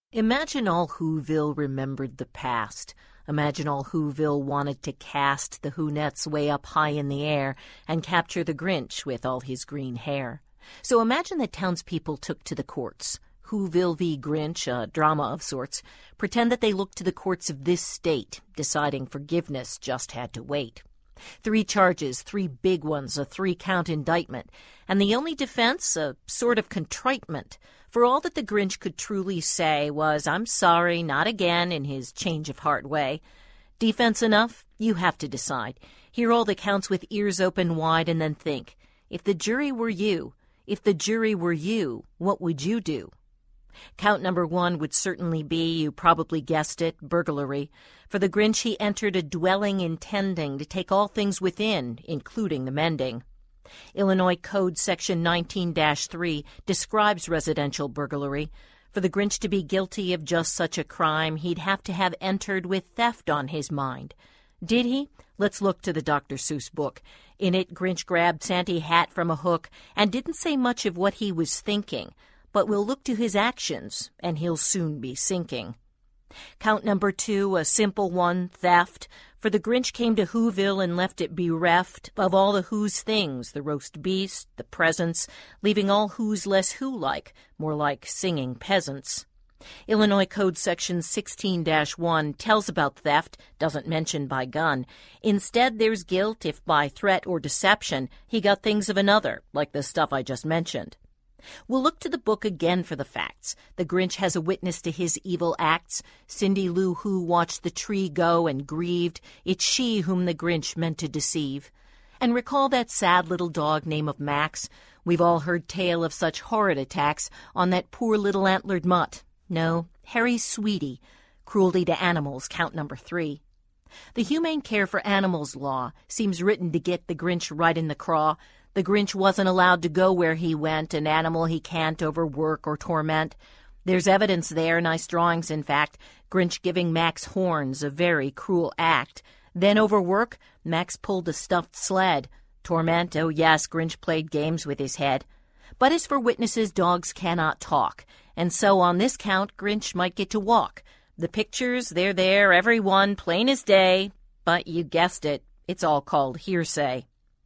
Imagine all Whoville remembered the past. Imagine all Whoville wanted to cast the Whonettes way up high in the air and capture the Grinch with all his green hair. So imagine that townspeople took to the courts. Whoville v. Grinch, a drama of sorts. Pretend that they looked to the courts of this state, deciding forgiveness just had to wait. 3 charges, 3 big ones, a 3-count indictment, and the only defense, a sort of contritement, for all that the Grinch could truly say was, "I'm sorry, not again," in his change-of-heart way. Defense enough? You have to decide. Hear all the counts with ears open wide and then think, if the jury were you, what would you do? Count number 1 would certainly be, you probably guessed it, burglary. For the Grinch, he entered a dwelling intending to take all things within, including the mending. Illinois Code Section 19-3 describes residential burglary. For the Grinch to be guilty of just such a crime, he'd have to have entered with theft on his mind. Did he? Let's look to the Dr. Seuss book. In it, Grinch grabbed Santy hat from a hook and didn't say much of what he was thinking. But we'll look to his actions, and he'll soon be sinking. Count number 2, a simple one, theft. For the Grinch came to Whoville and left it bereft of all the Who's things, the roast beast, the presents, leaving all Who's less Who-like, more like singing peasants. Illinois Code Section 16-1 tells about theft, doesn't mention by gun. Instead, there's guilt if by threat or deception he got things of another, like the stuff I just mentioned. We'll look to the book again for the facts. The Grinch has a witness to his evil acts. Cindy Lou Who watched the tree go and grieved. It's she whom the Grinch meant to deceive. And recall that sad little dog name of Max. We've all heard tale of such horrid attacks on that poor little antlered mutt. No, Harry's Sweetie. Cruelty to animals, count number 3. The humane care for animals law seems written to get the Grinch right in the craw. The Grinch wasn't allowed to go where he went, an animal he can't overwork or torment. There's evidence there, nice drawings in fact, Grinch giving Max horns, a very cruel act. Then overwork, Max pulled a stuffed sled. Torment, oh yes, Grinch played games with his head. But as for witnesses, dogs cannot talk, and so on this count, Grinch might get to walk. The pictures, they're there, every one, plain as day, but you guessed it, it's all called hearsay.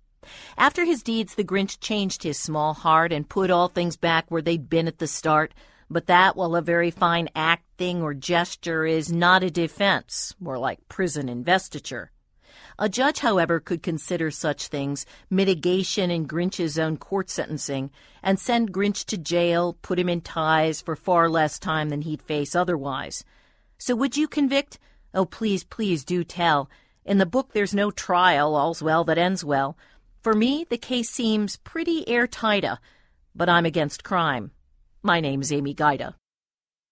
After his deeds, the Grinch changed his small heart and put all things back where they'd been at the start. But that, while a very fine act, thing, or gesture, is not a defense, more like prison investiture. A judge, however, could consider such things mitigation in Grinch's own court sentencing and send Grinch to jail, put him in ties for far less time than he'd face otherwise. So would you convict? Oh, please, please do tell. In the book there's no trial, all's well that ends well. For me, the case seems pretty airtight, but I'm against crime. My name's Amy Gaida.